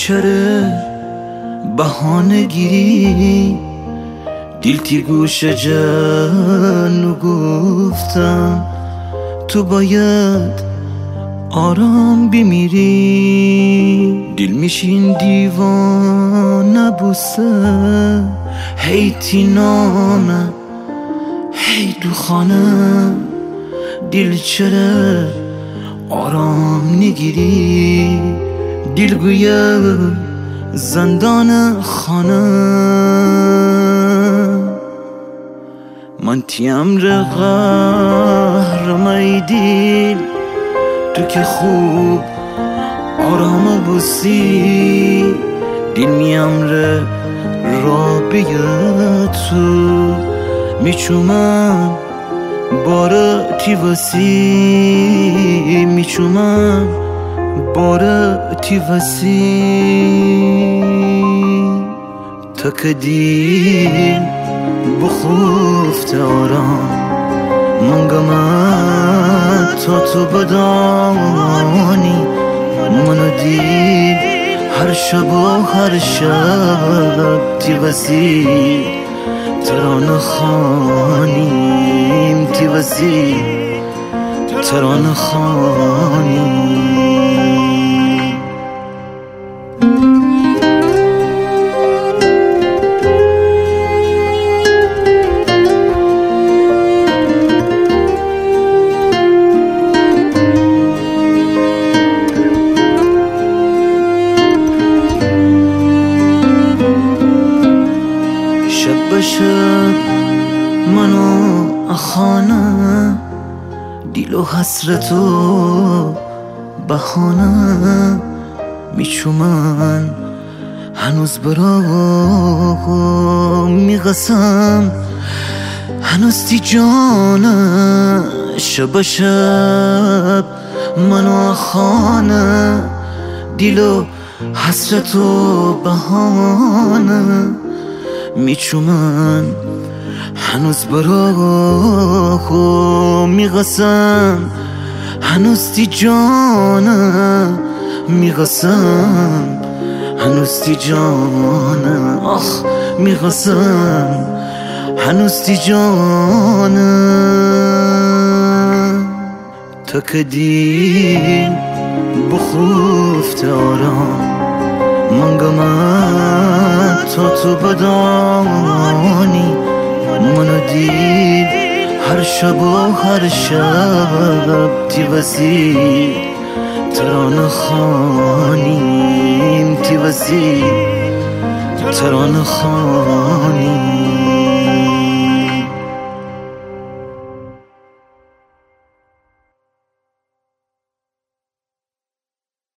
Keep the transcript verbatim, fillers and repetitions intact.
چرا بهانه گیری دل تی گوش جنو گفتم تو باید آرام بمیری. دل میشین دیوانه بوسه هی تینانه هی دو خانه. دل چرا آرام نگیری دل گویا زندان خانه. من تیم را قهرمای دل تو که خوب آرام بوسی. دل میم را را بیا تو میچومم بارا تی وسی میچومم بارا تی وسی. تا که دل بخفت آرام منگم تا تو بدانی منو دید هر شب و هر شب تی وسی ترانه خوانیم تی وسی ترانه خوانیم. شب شب منو اخانه دیل و حسرت و بهانه میچومن هنوز برا میغسم هنوز تی جانه. شب شب منو اخانه دیل و حسرت و بهانه میچومن هنوز برا میغسم هنوز تی جانه میغسم هنوز تی جانه آخ میغسم هنوز تی جانه. تا که دل بخفت آرام منگم تا تو بدانی منو دید هر شب و هر شب تی وسی ترانه خوانیم تی وسی ترانه خوانیم.